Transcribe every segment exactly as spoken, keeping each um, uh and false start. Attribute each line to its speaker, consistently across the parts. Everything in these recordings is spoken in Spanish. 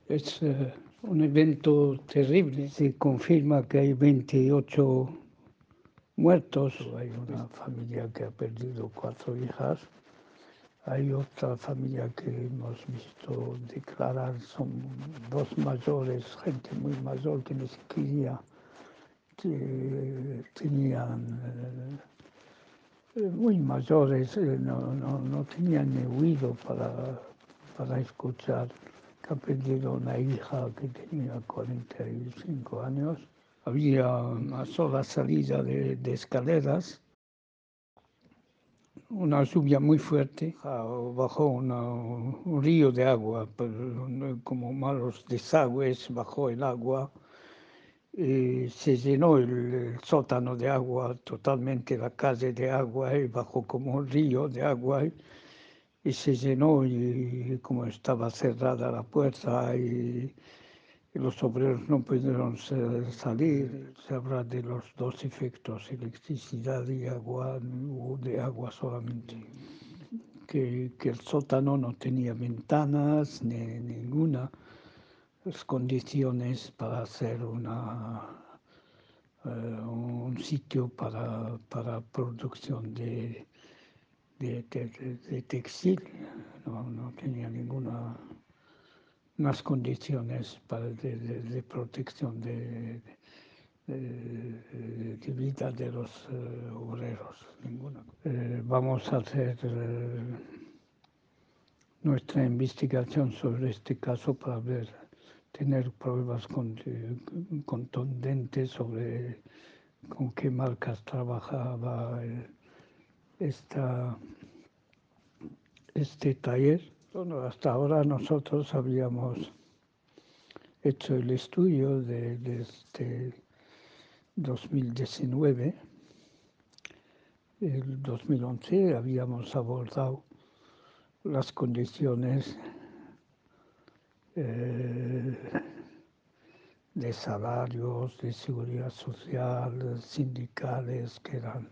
Speaker 1: Es eh, un evento terrible. Se confirma que hay veintiocho muertos. Hay una familia que ha perdido cuatro hijas. Hay otra familia que hemos visto declarar, son dos mayores, gente muy mayor que ni siquiera que tenían, eh, muy mayores, eh, no, no, no tenían ni oído para, para escuchar, que ha perdido una hija que tenía cuarenta y cinco años. Había una sola salida de, de escaleras. Una lluvia muy fuerte, bajó una, un río de agua, pero como malos desagües, bajó el agua, y se llenó el, el sótano de agua, totalmente la calle de agua, y bajó como un río de agua, y, y se llenó, y como estaba cerrada la puerta, y, y los obreros no pudieron salir. Se habla de los dos efectos, electricidad y agua, o de agua solamente. Que, que el sótano no tenía ventanas ni ninguna condiciones para hacer una, uh, un sitio para, para producción de, de, de, de textil. No, no tenía ninguna unas condiciones para de, de, de protección de, de, de vida de los uh, obreros, ninguna. Eh, vamos a hacer uh, nuestra investigación sobre este caso para ver, tener pruebas contundentes sobre con qué marcas trabajaba esta, este taller. Bueno, hasta ahora nosotros habíamos hecho el estudio de, de este dos mil diecinueve. El dos mil once habíamos abordado las condiciones eh, de salarios, de seguridad social, sindicales, que eran,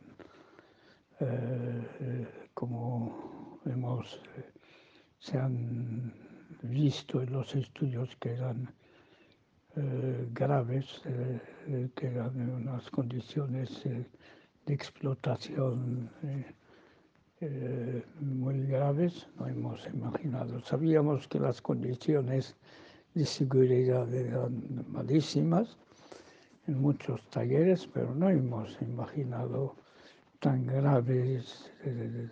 Speaker 1: eh, como hemos, eh, se han visto en los estudios, que eran eh, graves, eh, que eran unas condiciones eh, de explotación eh, eh, muy graves. No hemos imaginado, sabíamos que las condiciones de seguridad eran malísimas en muchos talleres, pero no hemos imaginado tan graves, eh,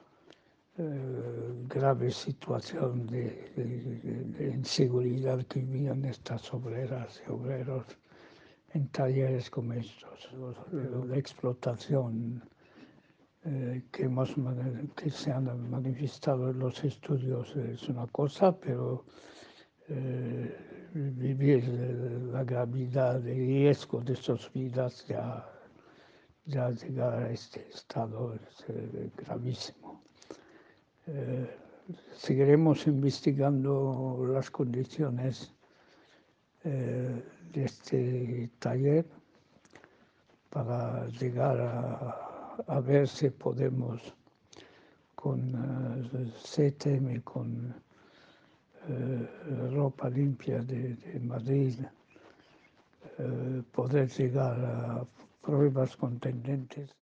Speaker 1: eh, grave situación de, de, de inseguridad que vivían estas obreras y obreros en talleres como estos. La explotación eh, que, hemos, que se han manifestado en los estudios es una cosa, pero eh, vivir la gravedad de riesgo de sus vidas ya, ya llegar a este estado es eh, gravísimo. Eh, seguiremos investigando las condiciones eh, de este taller para llegar a, a ver si podemos con uh, C T M, con uh, ropa limpia de, de Madrid, uh, poder llegar a pruebas contundentes.